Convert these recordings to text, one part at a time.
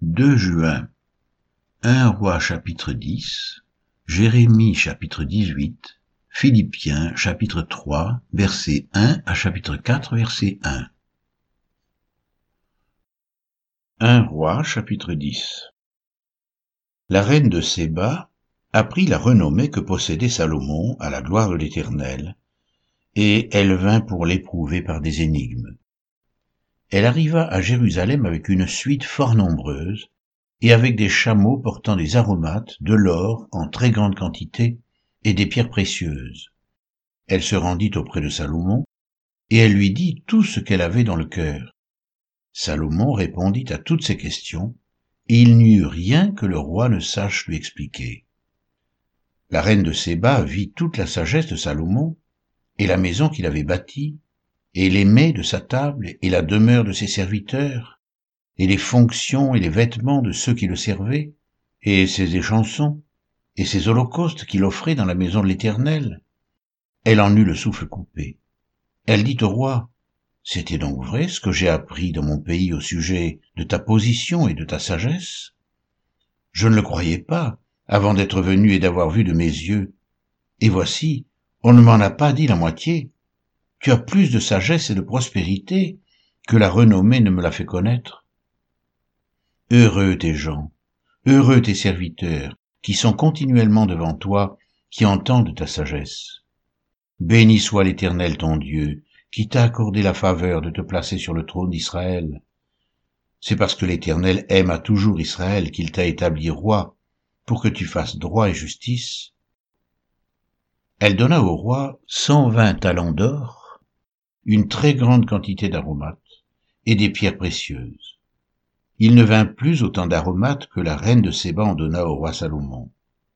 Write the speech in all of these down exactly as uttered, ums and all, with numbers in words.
deux juin. un Roi chapitre dix, Jérémie chapitre dix-huit, Philippiens chapitre trois, verset un à chapitre quatre, verset un. un Roi chapitre dix. La reine de Séba apprit la renommée que possédait Salomon à la gloire de l'Éternel, et elle vint pour l'éprouver par des énigmes. Elle arriva à Jérusalem avec une suite fort nombreuse, et avec des chameaux portant des aromates, de l'or en très grande quantité, et des pierres précieuses. Elle se rendit auprès de Salomon, et elle lui dit tout ce qu'elle avait dans le cœur. Salomon répondit à toutes ses questions, et il n'y eut rien que le roi ne sache lui expliquer. La reine de Séba vit toute la sagesse de Salomon, et la maison qu'il avait bâtie, et les mets de sa table, et la demeure de ses serviteurs, et les fonctions et les vêtements de ceux qui le servaient, et ses échansons, et ses holocaustes qu'il offrait dans la maison de l'Éternel. Elle en eut le souffle coupé. Elle dit au roi, « C'était donc vrai ce que j'ai appris dans mon pays au sujet de ta position et de ta sagesse? Je ne le croyais pas, avant d'être venu et d'avoir vu de mes yeux. Et voici, on ne m'en a pas dit la moitié. Tu as plus de sagesse et de prospérité que la renommée ne me l'a fait connaître. Heureux tes gens, heureux tes serviteurs, qui sont continuellement devant toi, qui entendent ta sagesse. Béni soit l'Éternel ton Dieu, qui t'a accordé la faveur de te placer sur le trône d'Israël. C'est parce que l'Éternel aime à toujours Israël qu'il t'a établi roi, pour que tu fasses droit et justice. » Elle donna au roi cent vingt talents d'or, une très grande quantité d'aromates et des pierres précieuses. Il ne vint plus autant d'aromates que la reine de Séba en donna au roi Salomon.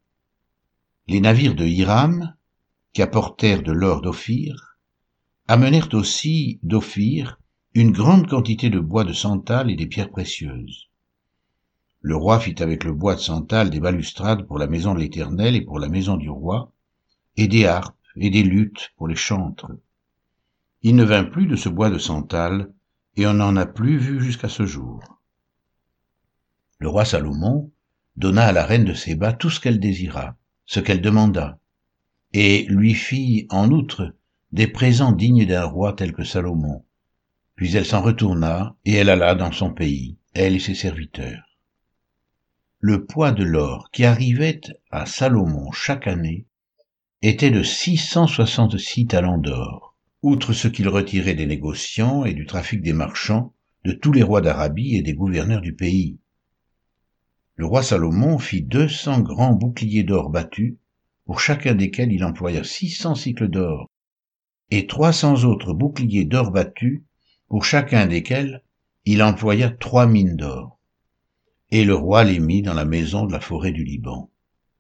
Les navires de Hiram, qui apportèrent de l'or d'Ophir, amenèrent aussi d'Ophir une grande quantité de bois de santal et des pierres précieuses. Le roi fit avec le bois de santal des balustrades pour la maison de l'Éternel et pour la maison du roi, et des harpes et des luttes pour les chantres. Il ne vint plus de ce bois de santal, et on n'en a plus vu jusqu'à ce jour. Le roi Salomon donna à la reine de Séba tout ce qu'elle désira, ce qu'elle demanda, et lui fit en outre des présents dignes d'un roi tel que Salomon. Puis elle s'en retourna, et elle alla dans son pays, elle et ses serviteurs. Le poids de l'or qui arrivait à Salomon chaque année était de six cent soixante-six talents d'or, outre ce qu'il retirait des négociants et du trafic des marchands, de tous les rois d'Arabie et des gouverneurs du pays. Le roi Salomon fit deux cents grands boucliers d'or battus, pour chacun desquels il employa six cents cycles d'or, et trois cents autres boucliers d'or battus, pour chacun desquels il employa trois mines d'or. Et le roi les mit dans la maison de la forêt du Liban.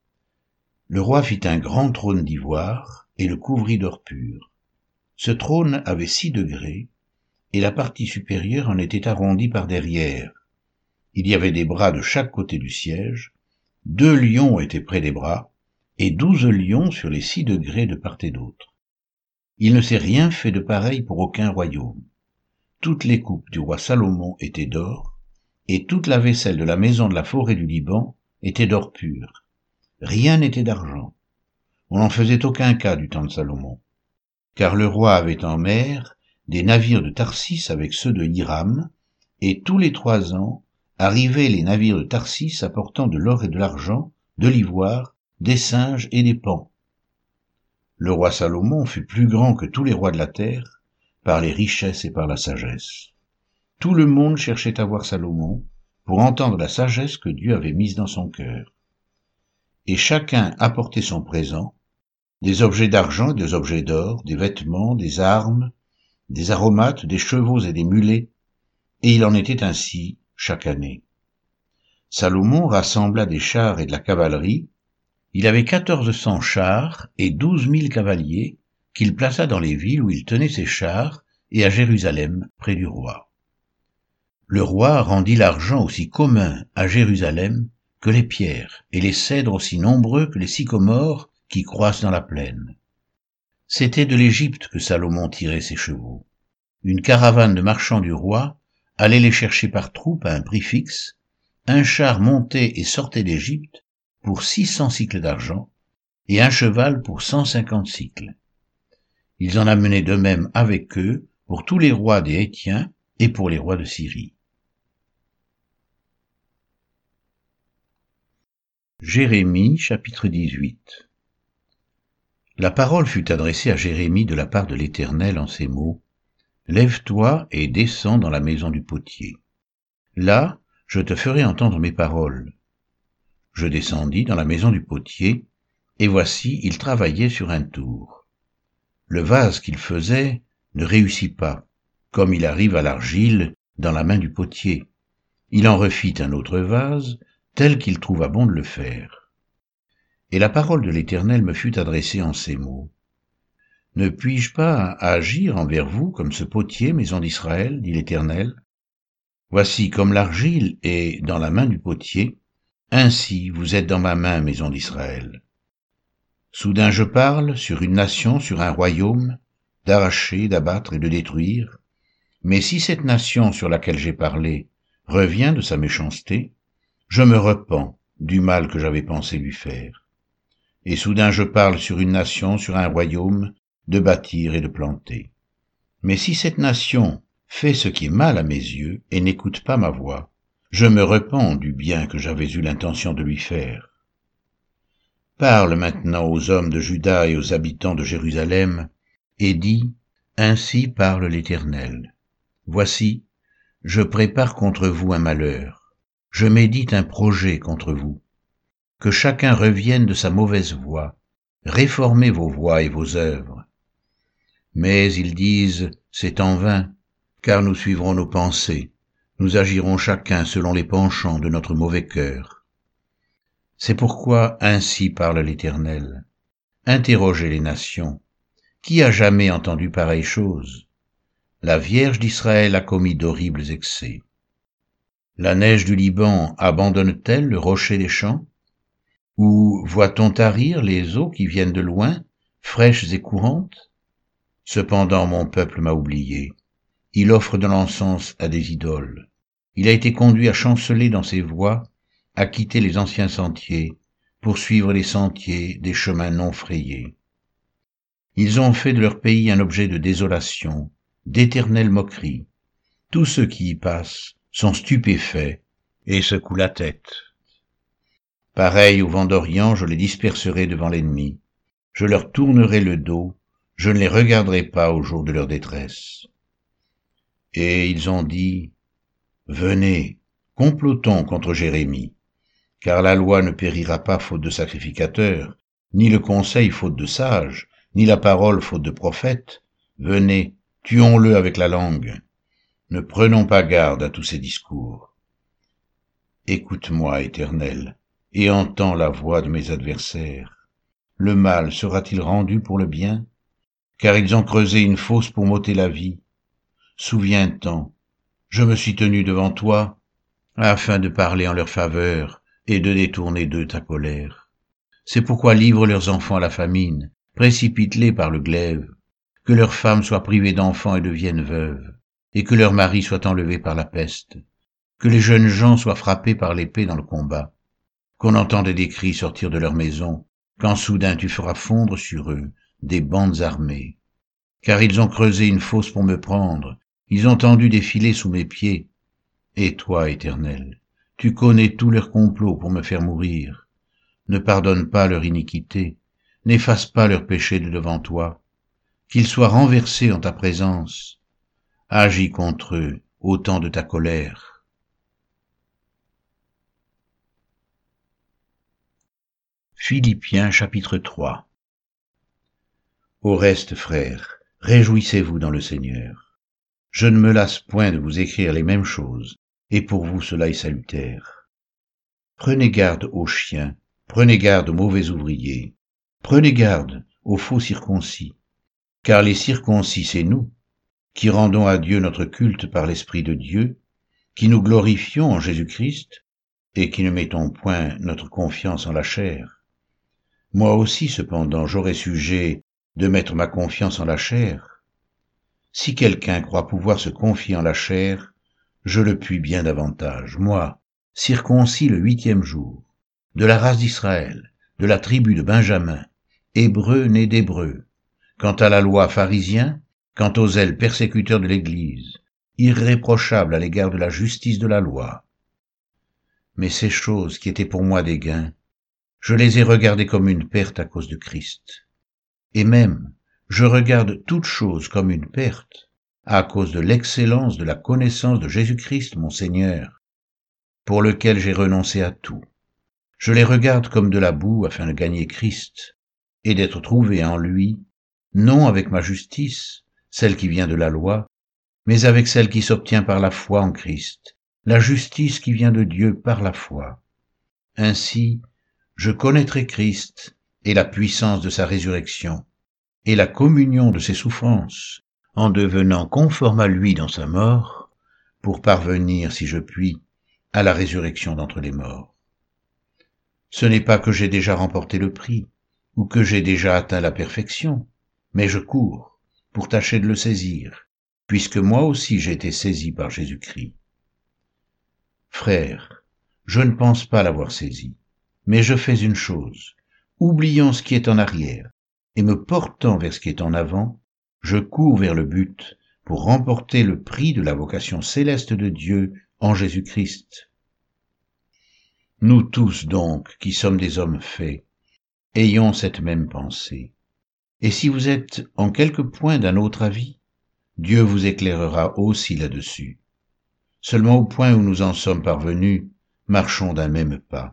Le roi fit un grand trône d'ivoire et le couvrit d'or pur. Ce trône avait six degrés, et la partie supérieure en était arrondie par derrière. Il y avait des bras de chaque côté du siège, deux lions étaient près des bras, et douze lions sur les six degrés de part et d'autre. Il ne s'est rien fait de pareil pour aucun royaume. Toutes les coupes du roi Salomon étaient d'or, et toute la vaisselle de la maison de la forêt du Liban était d'or pur. Rien n'était d'argent. On n'en faisait aucun cas du temps de Salomon, car le roi avait en mer des navires de Tarsis avec ceux de Hiram, et tous les trois ans arrivaient les navires de Tarsis apportant de l'or et de l'argent, de l'ivoire, des singes et des paons. Le roi Salomon fut plus grand que tous les rois de la terre, par les richesses et par la sagesse. Tout le monde cherchait à voir Salomon, pour entendre la sagesse que Dieu avait mise dans son cœur. Et chacun apportait son présent, des objets d'argent et des objets d'or, des vêtements, des armes, des aromates, des chevaux et des mulets, et il en était ainsi chaque année. Salomon rassembla des chars et de la cavalerie. Il avait quatorze cents chars et douze mille cavaliers qu'il plaça dans les villes où il tenait ses chars et à Jérusalem, près du roi. Le roi rendit l'argent aussi commun à Jérusalem que les pierres, et les cèdres aussi nombreux que les sycomores qui croissent dans la plaine. C'était de l'Égypte que Salomon tirait ses chevaux. Une caravane de marchands du roi allait les chercher par troupes à un prix fixe, un char montait et sortait d'Égypte pour six cents cycles d'argent, et un cheval pour cent cinquante cycles. Ils en amenaient de même avec eux pour tous les rois des Hétiens et pour les rois de Syrie. Jérémie chapitre dix-huit. La parole fut adressée à Jérémie de la part de l'Éternel en ces mots: Lève-toi et descends dans la maison du potier. Là, je te ferai entendre mes paroles. Je descendis dans la maison du potier, et voici, il travaillait sur un tour. Le vase qu'il faisait ne réussit pas, comme il arrive à l'argile dans la main du potier. Il en refit un autre vase, tel qu'il trouva bon de le faire. Et la parole de l'Éternel me fut adressée en ces mots. Ne puis-je pas agir envers vous comme ce potier, maison d'Israël, dit l'Éternel? Voici, comme l'argile est dans la main du potier, ainsi vous êtes dans ma main, maison d'Israël. Soudain je parle sur une nation, sur un royaume, d'arracher, d'abattre et de détruire. Mais si cette nation sur laquelle j'ai parlé revient de sa méchanceté, je me repens du mal que j'avais pensé lui faire. Et soudain je parle sur une nation, sur un royaume, de bâtir et de planter. Mais si cette nation fait ce qui est mal à mes yeux et n'écoute pas ma voix, je me repens du bien que j'avais eu l'intention de lui faire. Parle maintenant aux hommes de Juda et aux habitants de Jérusalem, et dis, ainsi parle l'Éternel. Voici, je prépare contre vous un malheur, je médite un projet contre vous. Que chacun revienne de sa mauvaise voie, réformez vos voies et vos œuvres. Mais ils disent, c'est en vain, car nous suivrons nos pensées, nous agirons chacun selon les penchants de notre mauvais cœur. C'est pourquoi ainsi parle l'Éternel. Interrogez les nations. Qui a jamais entendu pareille chose? La Vierge d'Israël a commis d'horribles excès. La neige du Liban abandonne-t-elle le rocher des champs? Ou voit-on tarir les eaux qui viennent de loin, fraîches et courantes? Cependant mon peuple m'a oublié. Il offre de l'encens à des idoles. Il a été conduit à chanceler dans ses voies, à quitter les anciens sentiers, pour suivre les sentiers des chemins non frayés. Ils ont fait de leur pays un objet de désolation, d'éternelle moquerie. Tous ceux qui y passent sont stupéfaits et secouent la tête. Pareil au vent d'Orient, je les disperserai devant l'ennemi. Je leur tournerai le dos, je ne les regarderai pas au jour de leur détresse. Et ils ont dit, venez, complotons contre Jérémie. Car la loi ne périra pas faute de sacrificateurs, ni le conseil faute de sages, ni la parole faute de prophètes. Venez, tuons-le avec la langue. Ne prenons pas garde à tous ces discours. Écoute-moi, Éternel, et entends la voix de mes adversaires. Le mal sera-t-il rendu pour le bien? Car ils ont creusé une fosse pour m'ôter la vie. Souviens-t'en, je me suis tenu devant toi, afin de parler en leur faveur, et de détourner d'eux ta colère. C'est pourquoi livre leurs enfants à la famine, précipite-les par le glaive, que leurs femmes soient privées d'enfants et deviennent veuves, et que leurs maris soient enlevés par la peste, que les jeunes gens soient frappés par l'épée dans le combat, qu'on entende des cris sortir de leur maison, quand soudain tu feras fondre sur eux des bandes armées. Car ils ont creusé une fosse pour me prendre, ils ont tendu des filets sous mes pieds. Et toi, Éternel, tu connais tous leurs complots pour me faire mourir. Ne pardonne pas leur iniquité, n'efface pas leurs péchés de devant toi, qu'ils soient renversés en ta présence. Agis contre eux au temps de ta colère. Philippiens chapitre trois. Au reste, frères, réjouissez-vous dans le Seigneur. Je ne me lasse point de vous écrire les mêmes choses, et pour vous cela est salutaire. Prenez garde aux chiens, prenez garde aux mauvais ouvriers, prenez garde aux faux circoncis, car les circoncis c'est nous, qui rendons à Dieu notre culte par l'Esprit de Dieu, qui nous glorifions en Jésus-Christ, et qui ne mettons point notre confiance en la chair. Moi aussi, cependant, j'aurais sujet de mettre ma confiance en la chair. Si quelqu'un croit pouvoir se confier en la chair, je le puis bien davantage, moi, circoncis le huitième jour, de la race d'Israël, de la tribu de Benjamin, hébreu né d'hébreu, quant à la loi pharisien, quant aux zèles persécuteurs de l'Église, irréprochable à l'égard de la justice de la loi. Mais ces choses qui étaient pour moi des gains, je les ai regardées comme une perte à cause de Christ. Et même, je regarde toutes choses comme une perte à cause de l'excellence de la connaissance de Jésus-Christ mon Seigneur, pour lequel j'ai renoncé à tout. Je les regarde comme de la boue afin de gagner Christ, et d'être trouvé en lui, non avec ma justice, celle qui vient de la loi, mais avec celle qui s'obtient par la foi en Christ, la justice qui vient de Dieu par la foi. Ainsi, je connaîtrai Christ et la puissance de sa résurrection, et la communion de ses souffrances, en devenant conforme à lui dans sa mort, pour parvenir, si je puis, à la résurrection d'entre les morts. Ce n'est pas que j'ai déjà remporté le prix, ou que j'ai déjà atteint la perfection, mais je cours pour tâcher de le saisir, puisque moi aussi j'ai été saisi par Jésus-Christ. Frères, je ne pense pas l'avoir saisi, mais je fais une chose, oubliant ce qui est en arrière, et me portant vers ce qui est en avant, je cours vers le but pour remporter le prix de la vocation céleste de Dieu en Jésus-Christ. Nous tous donc, qui sommes des hommes faits, ayons cette même pensée. Et si vous êtes en quelque point d'un autre avis, Dieu vous éclairera aussi là-dessus. Seulement au point où nous en sommes parvenus, marchons d'un même pas.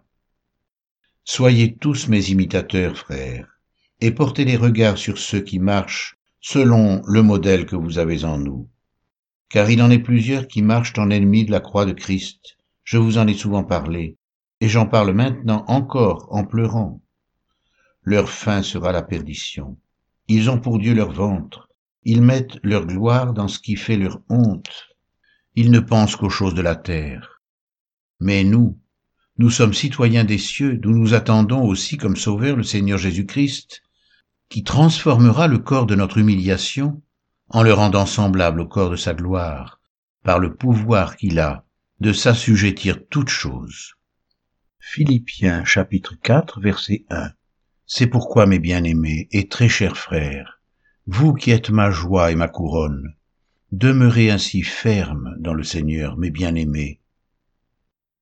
Soyez tous mes imitateurs, frères, et portez les regards sur ceux qui marchent selon le modèle que vous avez en nous. Car il en est plusieurs qui marchent en ennemis de la croix de Christ. Je vous en ai souvent parlé, et j'en parle maintenant encore en pleurant. Leur fin sera la perdition. Ils ont pour Dieu leur ventre. Ils mettent leur gloire dans ce qui fait leur honte. Ils ne pensent qu'aux choses de la terre. Mais nous, nous sommes citoyens des cieux, d'où nous attendons aussi comme sauveur le Seigneur Jésus-Christ, qui transformera le corps de notre humiliation en le rendant semblable au corps de sa gloire, par le pouvoir qu'il a de s'assujettir toutes choses. Philippiens chapitre quatre verset un. C'est pourquoi, mes bien-aimés et très chers frères, vous qui êtes ma joie et ma couronne, demeurez ainsi fermes dans le Seigneur, mes bien-aimés.